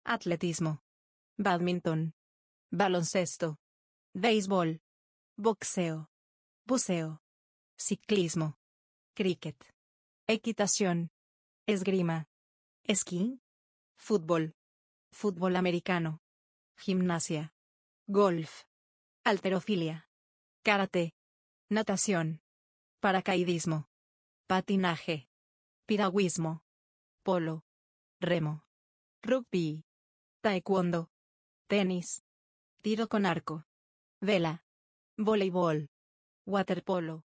atletismo, bádminton, baloncesto, béisbol, boxeo, buceo, ciclismo, cricket, equitación, esgrima, esquí, fútbol, fútbol americano, gimnasia, golf, halterofilia, karate, natación, paracaidismo, patinaje, piragüismo, polo, remo, rugby, taekwondo, tenis, tiro con arco, vela, voleibol, waterpolo.